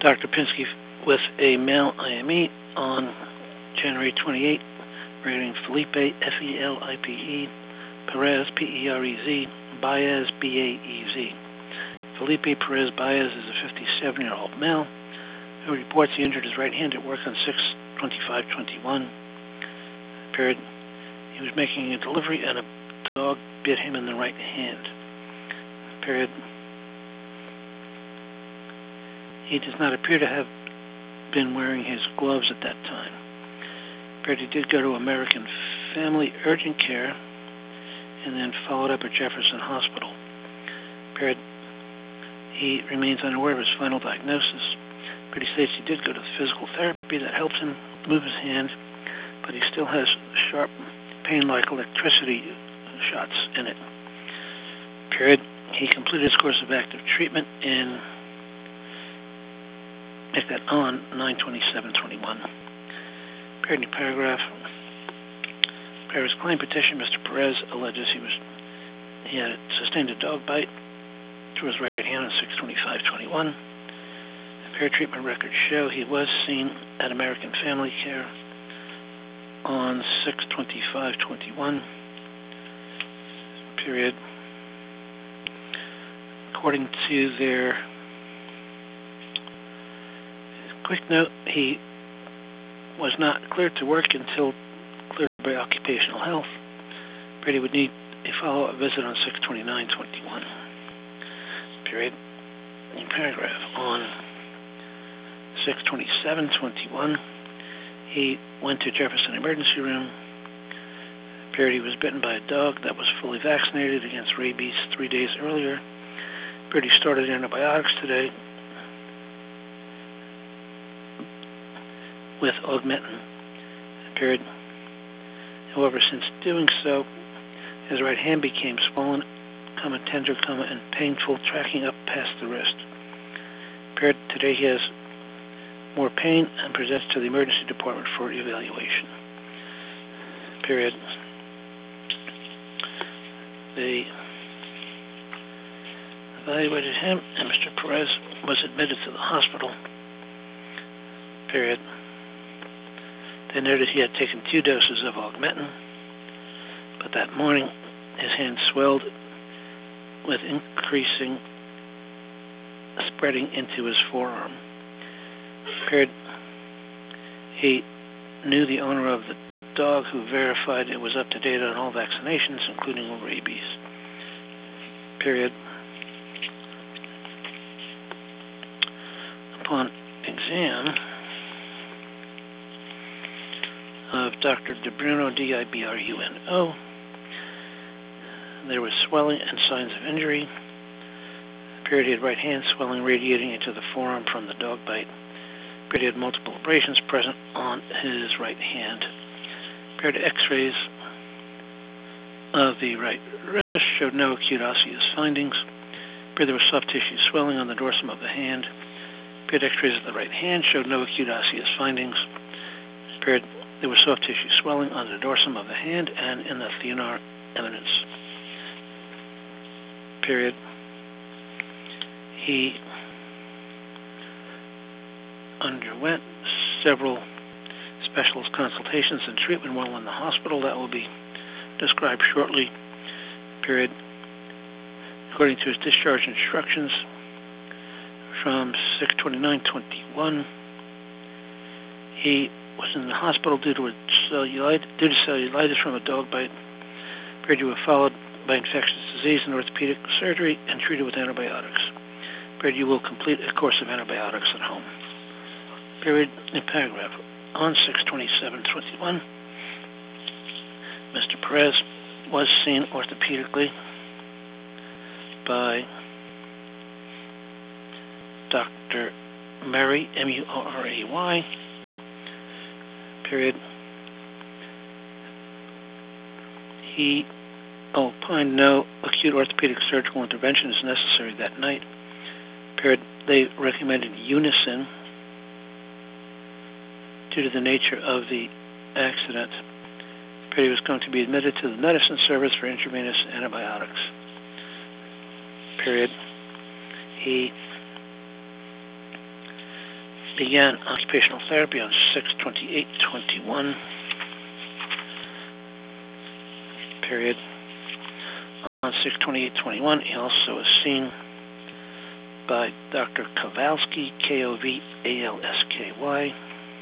Dr. Pinsky with a mail IME on January 28, rating Felipe, Felipe, Perez, Perez, Baez, Baez. Felipe Perez Baez is a 57-year-old male who reports he injured his right hand at work on 6/25/21. Period. He was making a delivery and a dog bit him in the right hand. Period. He does not appear to have been wearing his gloves at that time. Period. He did go to American Family Urgent Care and then followed up at Jefferson Hospital. Period. He remains unaware of his final diagnosis, but he states he did go to physical therapy that helps him move his hand, but he still has sharp pain like electricity shots in it. Period. He completed his course of active treatment on 9/27/21. Period. Paragraph. Perez claim petition. Mr. Perez alleges he had sustained a dog bite to his right hand on 6/25/21. Period. Treatment records show he was seen at American Family Care on 6/25/21. Period. According to their quick note, he was not cleared to work until cleared by occupational health. Period. He would need a follow-up visit on 6/29/21. Period. In paragraph on 6/27/21, he went to Jefferson Emergency Room. Period. He was bitten by a dog that was fully vaccinated against rabies 3 days earlier. Period. He started antibiotics today with Augmentin. Period. However, since doing so, his right hand became swollen, tender, and painful, tracking up past the wrist. Period. Today he has more pain and presents to the emergency department for evaluation. Period. They evaluated him, and Mr. Perez was admitted to the hospital. Period. They noted he had taken 2 doses of Augmentin, but that morning his hand swelled with increasing spreading into his forearm. Period. He knew the owner of the dog, who verified it was up to date on all vaccinations, including rabies. Period. Upon exam of Dr. DiBruno, DiBruno, there was swelling and signs of injury. Period. He had right hand swelling radiating into the forearm from the dog bite. Period. He had multiple abrasions present on his right hand. Period. X-rays of the right wrist showed no acute osseous findings. Period. There was soft tissue swelling on the dorsum of the hand. Period. X-rays of the right hand showed no acute osseous findings. Period. There was soft tissue swelling on the dorsum of the hand and in the thenar eminence. Period. He underwent several specialist consultations and treatment while in the hospital. That will be described shortly. Period. According to his discharge instructions from 6/29/21, he was in the hospital due to cellulitis from a dog bite. Period. He was followed by infectious disease and orthopedic surgery and treated with antibiotics. Period. You will complete a course of antibiotics at home. Period. In paragraph on 6/27/21, Mr. Perez was seen orthopedically by Dr. Murray, Murray. Period. He opined no acute orthopedic surgical intervention is necessary that night. Period. They recommended Unison due to the nature of the accident. Period. He was going to be admitted to the medicine service for intravenous antibiotics. Period. He began occupational therapy on 6/28/21. Period. On 6/28/21, he also was seen by Dr. Kowalski, Kovalsky,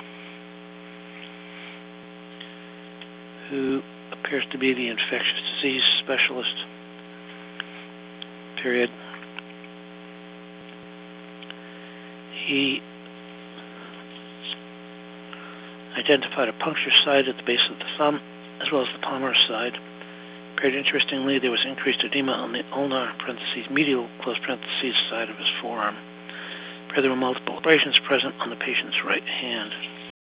who appears to be the infectious disease specialist. Period. He identified a puncture site at the base of the thumb, as well as the palmar side. Period. Interestingly, there was increased edema on the ulnar (medial) side of his forearm. Period. There were multiple abrasions present on the patient's right hand.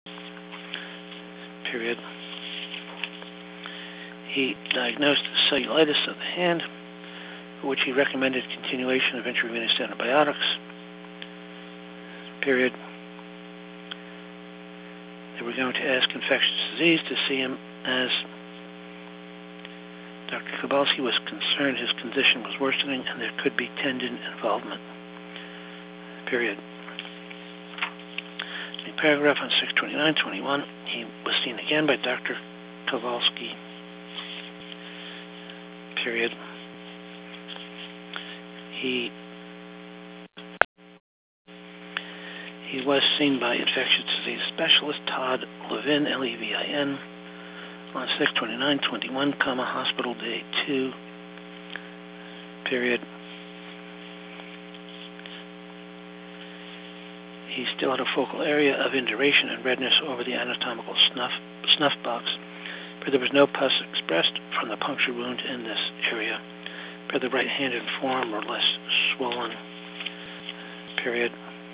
Period. He diagnosed cellulitis of the hand, for which he recommended continuation of intravenous antibiotics. Period. They were going to ask infectious disease to see him, as Dr. Kowalski was concerned his condition was worsening and there could be tendon involvement. Period. In a paragraph on 6/29/21, he was seen again by Dr. Kowalski. Period. He was seen by infectious disease specialist Todd Levin, Levin, on 6/29/21, hospital day 2. Period. He still had a focal area of induration and redness over the anatomical snuff box, but there was no pus expressed from the puncture wound in this area. But the right hand and forearm were less swollen. Period.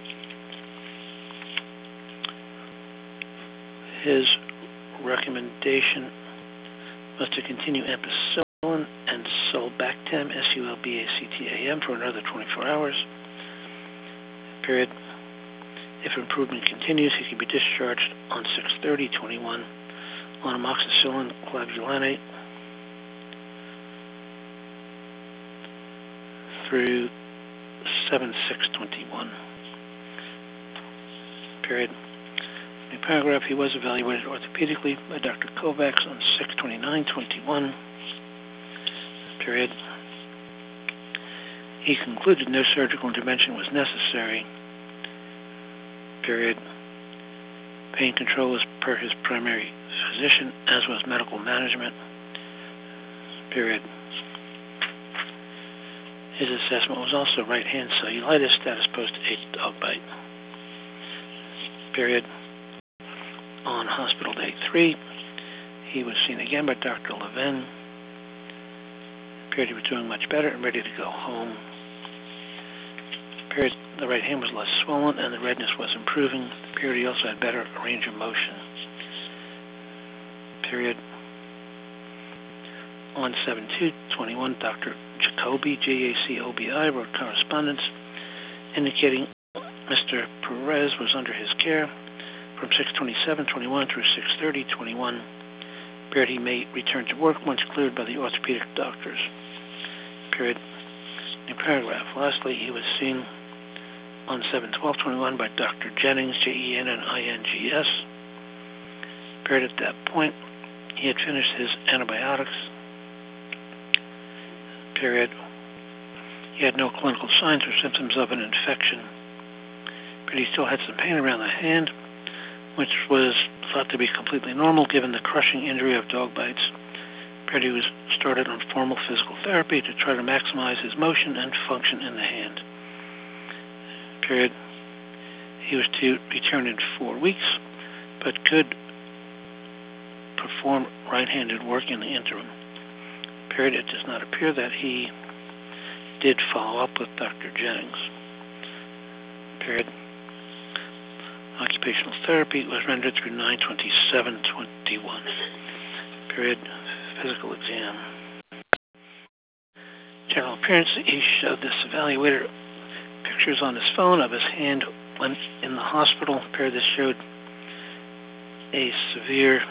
His recommendation was to continue ampicillin and sulbactam, SULBACTAM, for another 24 hours. Period. If improvement continues, he could be discharged on 6/30/21 on amoxicillin clavulanate through 7/6/21. Period. In a paragraph, he was evaluated orthopedically by Dr. Kovacs on 6/29/21. Period. He concluded no surgical intervention was necessary. Period. Pain control was per his primary physician, as was medical management. Period. His assessment was also right hand cellulitis, status post 8 dog bite. Period. On hospital day 3, he was seen again by Dr. Levin. Period. He was doing much better and ready to go home. Period. The right hand was less swollen and the redness was improving. Period. He also had better range of motion. Period. On 7/2/21, Dr. Jacobi, Jacobi, wrote correspondence indicating Mr. Perez was under his care from 6/27/21 through 6/30/21. Period. He may return to work once cleared by the orthopedic doctors. Period. In paragraph. Lastly, he was seen on 7/12/21 by Dr. Jennings, Jennings. Period. At that point, he had finished his antibiotics. Period. He had no clinical signs or symptoms of an infection, but he still had some pain around the hand, which was thought to be completely normal given the crushing injury of dog bites. Period. He was started on formal physical therapy to try to maximize his motion and function in the hand. Period. He was to return in 4 weeks, but could perform right-handed work in the interim. Period. It does not appear that he did follow up with Dr. Jennings. Period. Occupational therapy was rendered through 9/27/21. Period. Physical exam. General appearance. He showed this evaluator pictures on his phone of his hand when in the hospital. Period. This showed a severe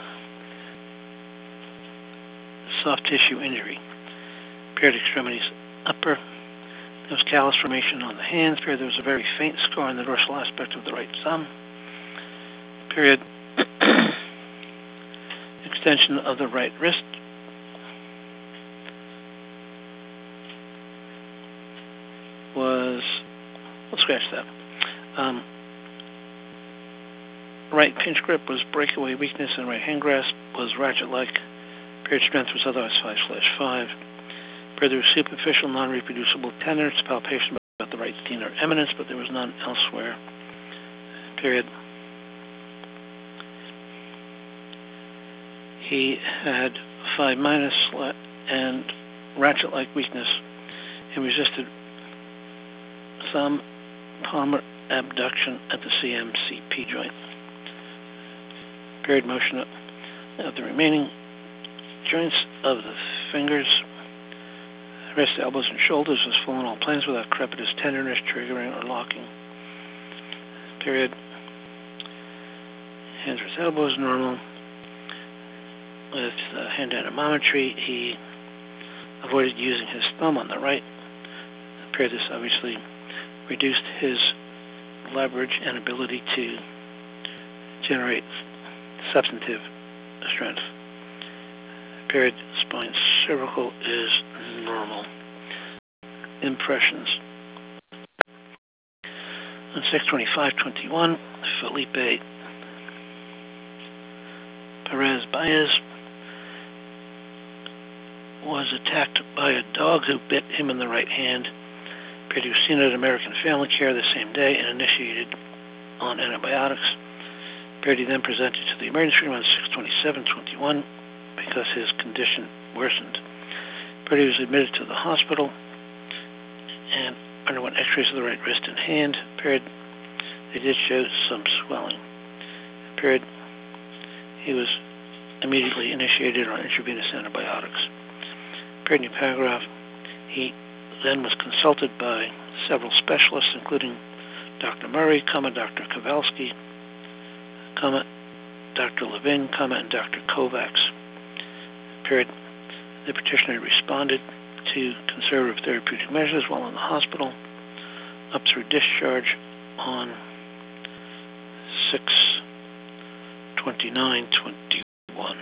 soft tissue injury. Period. Extremities upper. There was callus formation on the hands. Period. There was a very faint scar on the dorsal aspect of the right thumb. Period. Extension of the right wrist. We'll scratch that. Right pinch grip was breakaway weakness, and right hand grasp was ratchet-like. Period strength was otherwise 5/5. Period there was superficial, non-reproducible tenderness, palpation about the right thenar eminence, but there was none elsewhere. Period. He had 5- and ratchet-like weakness and resisted thumb palmar abduction at the CMCP joint. Period motion of the remaining joints of the fingers, wrist, elbows, and shoulders was full on all planes without crepitus, tenderness, triggering, or locking. Period. Hands, wrists, elbows normal. With hand anemometry, he avoided using his thumb on the right. Period. This obviously reduced his leverage and ability to generate substantive strength. Period. Spine cervical is normal. Impressions. On 6/25/21, Felipe Perez Baez was attacked by a dog who bit him in the right hand. He was seen at American Family Care the same day and initiated on antibiotics. He then presented to the emergency room on 6/27/21 because his condition worsened. He was admitted to the hospital and underwent x-rays of the right wrist and hand. They did show some swelling. He was immediately initiated on intravenous antibiotics. New paragraph. He then was consulted by several specialists, including Dr. Murray, Dr. Kowalski, Dr. Levin, and Dr. Kovacs. The petitioner responded to conservative therapeutic measures while in the hospital, up through discharge on 6/29/21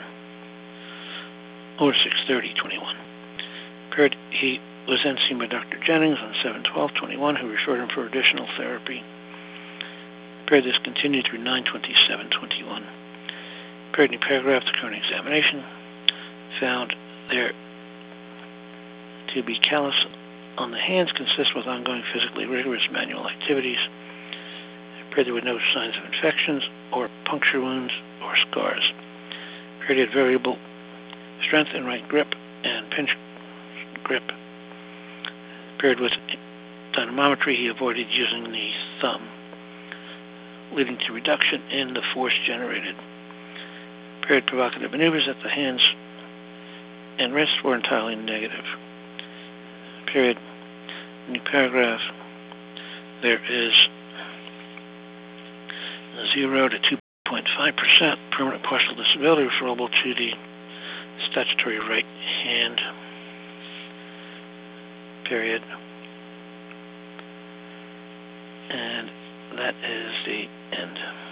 or 6/30/21. He was then seen by Dr. Jennings on 7/12/21, who referred him for additional therapy. This continued through 9/27/21. New paragraph. The current examination found there to be callus on the hands, consistent with ongoing physically rigorous manual activities. There were no signs of infections or puncture wounds or scars. He had variable strength in right grip and pinch grip. With dynamometry, he avoided using the thumb, leading to reduction in the force generated. Provocative maneuvers at the hands and wrists were entirely negative. New paragraph. There is 0 to 2.5% permanent partial disability referable to the statutory right hand. And that is the end.